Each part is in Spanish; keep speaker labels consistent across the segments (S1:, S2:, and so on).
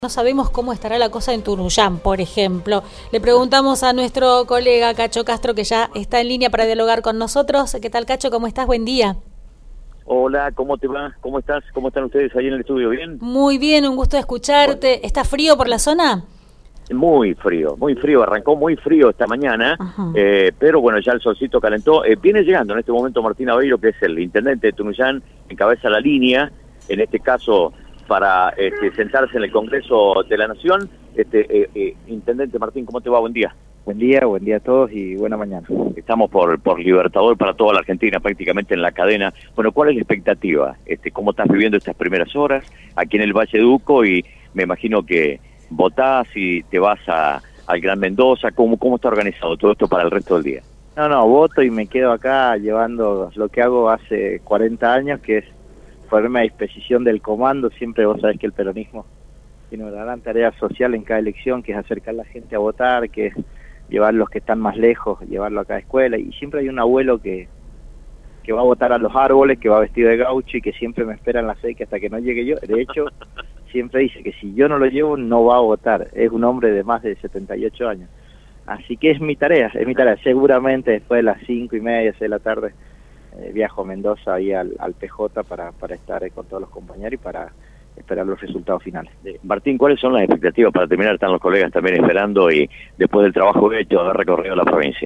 S1: No sabemos cómo estará la cosa en Tunuyán, por ejemplo. Le preguntamos a nuestro colega Cacho Castro, que ya está en línea para dialogar con nosotros. ¿Qué tal, Cacho? ¿Cómo estás? Buen día.
S2: Hola, ¿cómo te va? ¿Cómo estás? ¿Cómo están ustedes ahí en el estudio? ¿Bien?
S1: Muy bien, un gusto escucharte.
S2: Bueno,
S1: ¿Está frío por la zona?
S2: muy frío, arrancó muy frío esta mañana,
S1: Ajá.
S2: pero bueno, ya el solcito calentó. Viene llegando en este momento Martín Aveiro, que es el intendente de Tunuyán, encabeza la línea, en este caso para sentarse en el Congreso de la Nación. Intendente Martín, ¿cómo te va? Buen día.
S3: Buen día a todos y buena mañana.
S2: Estamos por Libertador para toda la Argentina, prácticamente en la cadena. Bueno, ¿cuál es la expectativa? ¿Cómo estás viviendo estas primeras horas aquí en el Valle de Uco? Y me imagino que votás y te vas al Gran Mendoza. ¿Cómo está organizado todo esto para el resto del día?
S3: No, voto y me quedo acá llevando lo que hago hace 40 años, que es ponerme a disposición del comando. Siempre vos sabés que el peronismo tiene una gran tarea social en cada elección, que es acercar a la gente a votar, que es llevar los que están más lejos, llevarlo a cada escuela, y siempre hay un abuelo que va a votar a los árboles, que va vestido de gaucho y que siempre me espera en la seca hasta que no llegue yo. De hecho, siempre dice que si yo no lo llevo no va a votar. Es un hombre de más de 78 años. Así que es mi tarea. Seguramente después de las 5:30, 6 de la tarde, viajo a Mendoza ahí al PJ para estar con todos los compañeros y para esperar los resultados finales.
S2: Martín, ¿cuáles son las expectativas para terminar? Están los colegas también esperando y después del trabajo hecho, haber recorrido la provincia.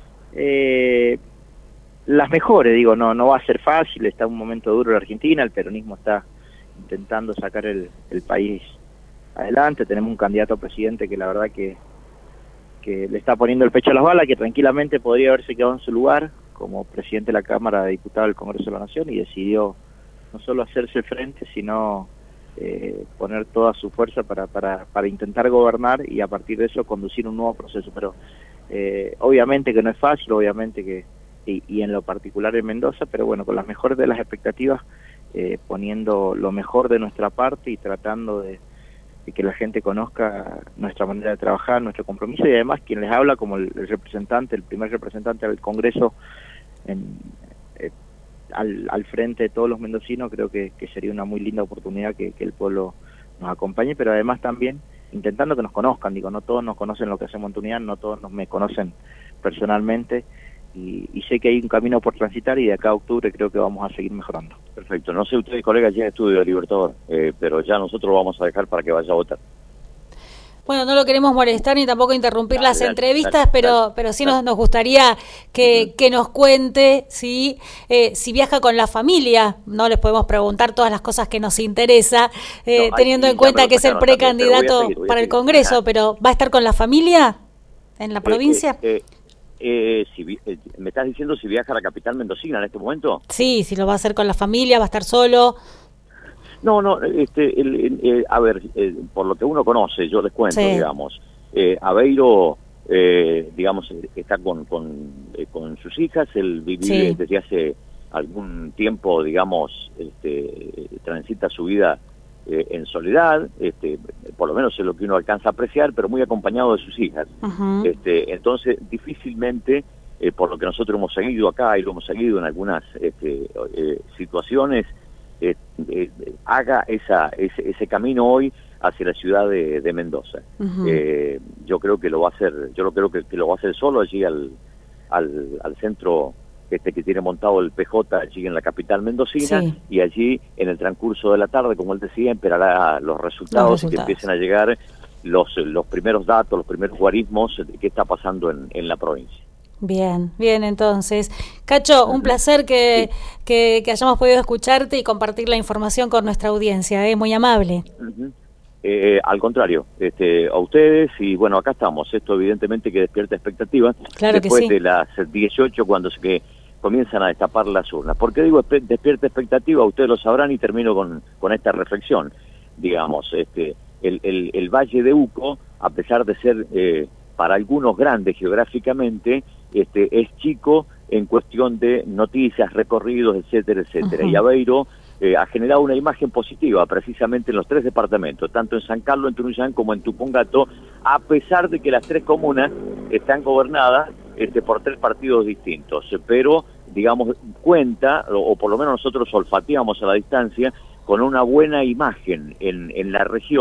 S3: Las mejores, digo, no va a ser fácil, está un momento duro en la Argentina, el peronismo está intentando sacar el país adelante, tenemos un candidato a presidente que la verdad que le está poniendo el pecho a las balas, que tranquilamente podría haberse quedado en su lugar como presidente de la Cámara de Diputados del Congreso de la Nación, y decidió no solo hacerse frente, sino poner toda su fuerza para intentar gobernar y a partir de eso conducir un nuevo proceso. Pero obviamente que no es fácil, obviamente que y en lo particular en Mendoza, pero bueno, con las mejores de las expectativas, poniendo lo mejor de nuestra parte y tratando de que la gente conozca nuestra manera de trabajar, nuestro compromiso, y además quien les habla como el representante, el primer representante del Congreso al frente de todos los mendocinos. Creo que sería una muy linda oportunidad que el pueblo nos acompañe, pero además también intentando que nos conozcan. Digo, no todos nos conocen lo que hacemos en Tunuyán, no todos me conocen personalmente, y sé que hay un camino por transitar, y de acá a octubre creo que vamos a seguir mejorando.
S2: Perfecto. No sé ustedes, colegas, ya en estudio de Libertador, pero ya nosotros lo vamos a dejar para que vaya a votar.
S1: Bueno, no lo queremos molestar ni tampoco interrumpir las entrevistas, pero sí
S2: dale.
S1: nos gustaría que nos cuente si viaja con la familia. No les podemos preguntar todas las cosas que nos interesa, teniendo en cuenta que es el precandidato para el Congreso, pero ¿va a estar con la familia en la provincia?
S2: ¿Me estás diciendo si viaja a la capital mendocina en este momento?
S1: Sí, si lo va a hacer con la familia, va a estar solo.
S2: No, a ver, por lo que uno conoce, yo les cuento,
S1: Sí.
S2: digamos, Aveiro, digamos, está con sus hijas. Él vive
S1: Sí.
S2: desde hace algún tiempo, digamos, transita su vida en soledad, por lo menos es lo que uno alcanza a apreciar, pero muy acompañado de sus hijas.
S1: Uh-huh.
S2: Entonces, difícilmente, por lo que nosotros hemos seguido acá y lo hemos seguido en algunas situaciones, haga ese camino hoy hacia la ciudad de Mendoza.
S1: Uh-huh.
S2: Yo creo que lo va a hacer, que lo va a hacer solo allí al centro que tiene montado el PJ allí en la capital mendocina. Sí. Y allí en el transcurso de la tarde, como él decía, esperará los resultados y que empiecen a llegar los primeros datos, los primeros guarismos de qué está pasando en la provincia.
S1: Bien, entonces. Cacho, un placer que hayamos podido escucharte y compartir la información con nuestra audiencia, muy amable.
S2: Al contrario, a ustedes, y bueno, acá estamos. Esto evidentemente que despierta expectativas.
S1: Claro.
S2: Después
S1: que sí.
S2: de las 18, cuando comienzan a destapar las urnas. ¿Por qué digo despierta expectativa? Ustedes lo sabrán, y termino con esta reflexión. Digamos, el Valle de Uco, a pesar de ser para algunos grande geográficamente, es chico en cuestión de noticias, recorridos, etcétera, etcétera. Uh-huh. Y Aveiro ha generado una imagen positiva precisamente en los tres departamentos, tanto en San Carlos, en Tunuyán, como en Tupungato, a pesar de que las tres comunas están gobernadas por tres partidos distintos. Pero, digamos, cuenta, o por lo menos nosotros olfateamos a la distancia, con una buena imagen en la región,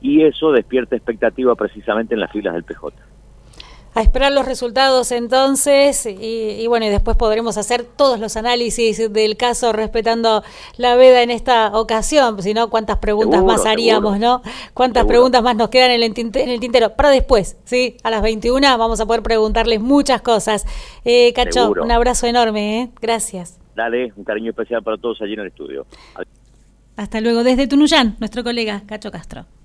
S2: y eso despierta expectativa precisamente en las filas del PJ.
S1: A esperar los resultados entonces y bueno, y después podremos hacer todos los análisis del caso respetando la veda en esta ocasión, si no, cuántas preguntas más haríamos, ¿no? Cuántas preguntas más nos quedan en el tintero para después, ¿sí? A las 21 vamos a poder preguntarles muchas cosas. Cacho, un abrazo enorme, ¿eh? Gracias.
S2: Dale, un cariño especial para todos allí en el estudio.
S1: Hasta luego. Desde Tunuyán, nuestro colega Cacho Castro.